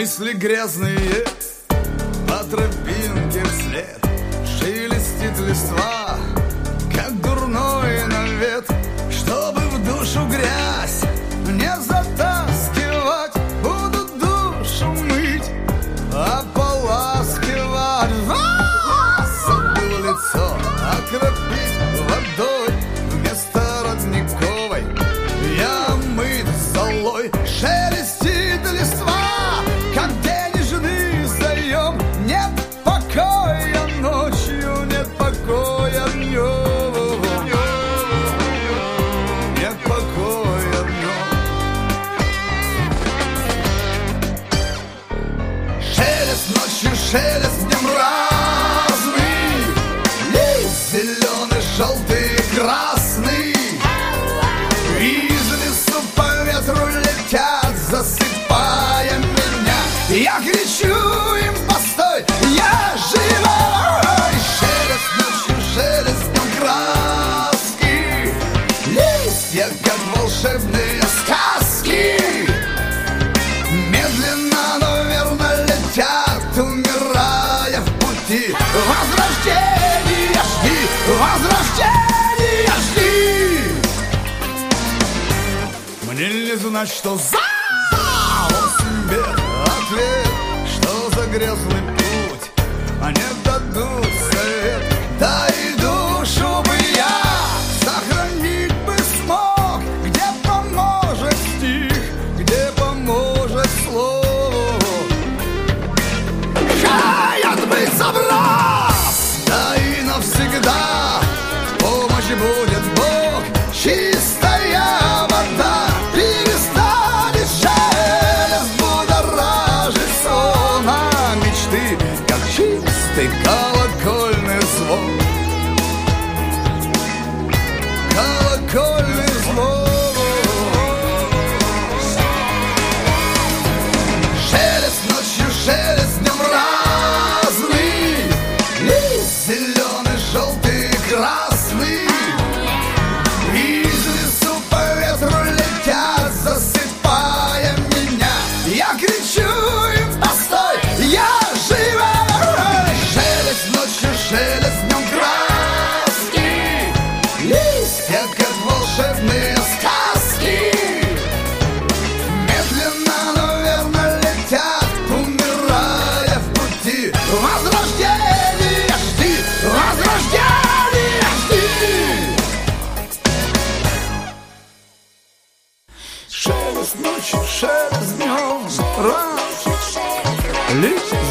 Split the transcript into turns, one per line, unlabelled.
Мысли грязные по тропинке вслед, шелестит листва, как дурной навет. Чтобы в душу грязь не затаскивать, буду душу мыть, ополаскивать. Забыл лицо окропить водой вместо родниковой. Я мыт золой, шелестит листва, как денежный заем. Нет покоя ночью, нет покоя днем. Нет покоя днем. Шелест ночью, шелест днем разный. Лист зеленый, желтый, красный. Из лесу по ветру летят, засыпая меня. Я кричу им: постой, я живой! Шелест ночью, шелест днем краски. Листья, как волшебные сказки, медленно, но верно летят, умирая в пути. Возрождение жди, возрождение жди. Мне не знать, что за осень бед, ответ, что за грязный путь. Они дадут совет, да и душу бы я сохранить бы смог. Где поможет стих, где поможет слово. Хаят бы заброс, да и навсегда в помощи будет Бог. Чистая вода перестанет шелест будоражить сон, а мечты, как чистый колокольный звон. Колокольный звон. Шелест ночью, шелест днем разный. Лист зеленый, желтый, красный. Из лесу по ветру летят, засыпая меня. Я кричу им: постой, я живой! Шелест ночью, шелест днем краски. Листья, как волшебные сказки, медленно, но верно летят, умирая в пути. Возрождение жди, возрождение жди. Шелест ночью, шелест днем, раз, листья.